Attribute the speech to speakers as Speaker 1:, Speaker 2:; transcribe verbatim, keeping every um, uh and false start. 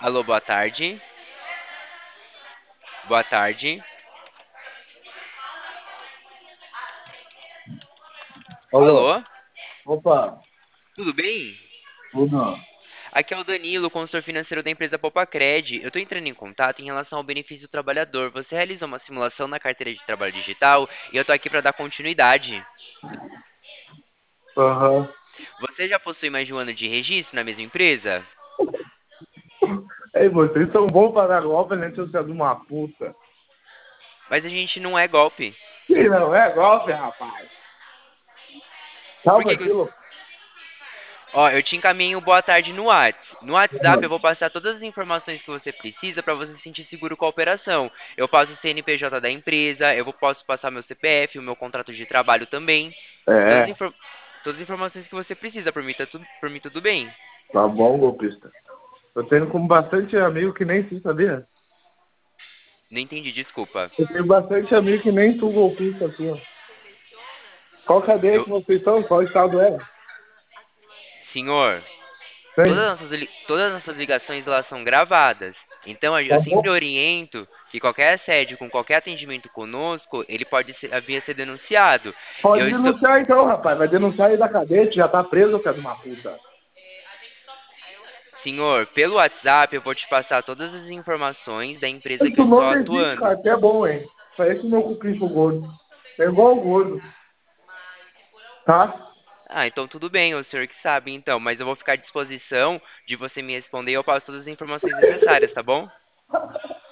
Speaker 1: Alô, boa tarde. Boa tarde.
Speaker 2: Alô?
Speaker 1: Alô,
Speaker 2: Opa,
Speaker 1: tudo bem?
Speaker 2: tudo.
Speaker 1: Aqui é o Danilo, consultor financeiro da empresa Popacred. Eu estou entrando em contato em relação ao benefício do trabalhador. Você realizou uma simulação na carteira de trabalho digital e eu estou aqui para dar continuidade.
Speaker 2: Aham.
Speaker 1: Você já possui mais de um ano de registro na mesma empresa?
Speaker 2: Ei, vocês são bons para dar golpe, né, seu filho de uma puta?
Speaker 1: Mas a gente não é golpe.
Speaker 2: Que não é golpe, rapaz.
Speaker 1: Por
Speaker 2: Salva
Speaker 1: que que você...
Speaker 2: aquilo.
Speaker 1: Ó, eu te encaminho boa tarde no Whats. No WhatsApp eu vou passar todas as informações que você precisa para você se sentir seguro com a operação. Eu passo o C N P J da empresa, eu vou- posso passar meu C P F, o meu contrato de trabalho também. Todas as,
Speaker 2: É,
Speaker 1: infor- todas as informações que você precisa, por mim, tá tudo, por mim tudo bem.
Speaker 2: tá bom, golpista. Eu tenho como bastante amigo que nem tu, sabia?
Speaker 1: Não entendi, desculpa.
Speaker 2: Eu tenho bastante amigo que nem tu, golpista, assim, ó. Qual cadeia
Speaker 1: Eu,
Speaker 2: que vocês estão? Qual estado é?
Speaker 1: senhor, todas
Speaker 2: Tem?
Speaker 1: as nossas, li- todas as nossas ligações elas são gravadas. Então eu
Speaker 2: Tá
Speaker 1: sempre
Speaker 2: bom?
Speaker 1: oriento que qualquer assédio com qualquer atendimento conosco, ele pode ser, vir a ser denunciado.
Speaker 2: Pode
Speaker 1: Eu estou,
Speaker 2: denunciar então, rapaz. Vai denunciar aí da cadeia, tu já tá preso, filho de uma puta.
Speaker 1: senhor, pelo WhatsApp eu vou te passar todas as informações da empresa que eu
Speaker 2: Tu
Speaker 1: estou
Speaker 2: não desiste,
Speaker 1: atuando.
Speaker 2: cara. Tu é bom, hein? Parece meu cupim gordo. É igual o gordo, tá?
Speaker 1: Ah, então tudo bem, o senhor que sabe então, mas eu vou ficar à disposição de você me responder e eu passo todas as informações necessárias, tá bom?